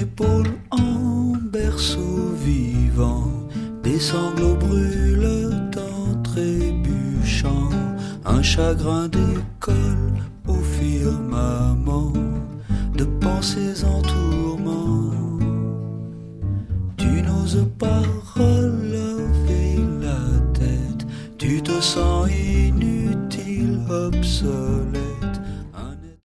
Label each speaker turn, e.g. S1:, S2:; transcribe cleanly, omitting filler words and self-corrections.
S1: épaule en berceau vivant, des sanglots brûlent en trébuchant, un chagrin d'école au firmament, de pensées en tourment. Tu n'oses pas